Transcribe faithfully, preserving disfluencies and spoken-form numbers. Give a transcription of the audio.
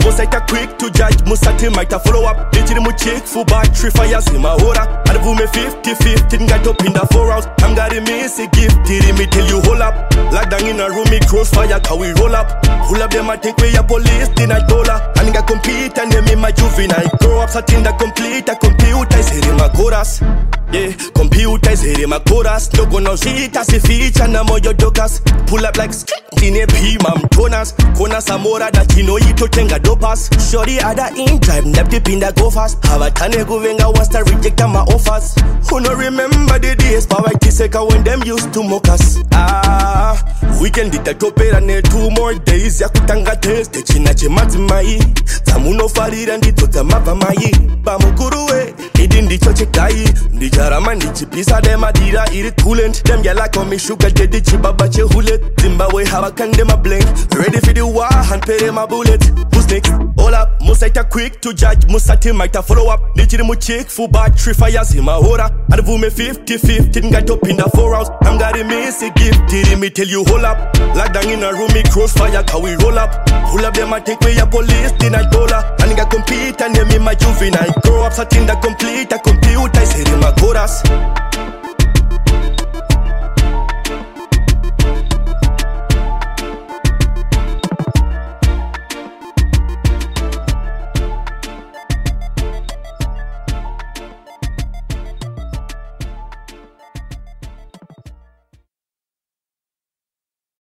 Must I quick to judge, must I might follow up. Little mu chick for battery fires in my hora. And boom me fifty fifty, got up in the four hours. I'm got a miss a gift, did me tell you hold up. Lock down in a room, me crossfire, can we roll up? Pull up them, I think we are police, then I dollar. And I compete and them in my juvenile. Grow up, satin that complete, I computer is hitting my chorus. Yeah, computer is hitting my chorus. No gonna see it as a feature, no more your dockers. Pull up like in a P, mam toners. Kona Samora that you know you to tenga dopas. Shorty other in drive, nep the pin that go fast. Have a tane go venga was to reject my offers. Who no remember the days, but I kiss when them used to mock us. Ah, weekend did the top and two more days. Yakutanga test, the china chimatimai. Tamuno farid and the totamava mai. Bamukuruwe, hidden the church kai. The jaraman, the chipisa, them adira, it coolant. Them yala call me sugar, get the chibabache hulet. Zimbabwe have a candema blink. Ready for the war and pay them a bullet. Who's next? All up, must I quick to judge, must I might follow up. Little mu chick for battery fires in my hora. And boom me fifty fifty, got up in the four hours. I'm got a miss a gift, did me tell you hold up. Lock down in a room, me crossfire, can we roll up? Pull up them, I think we are police, then I dollar. And I compete and them in my juvenile. Grow up, satin that complete, I computer is hitting my chorus.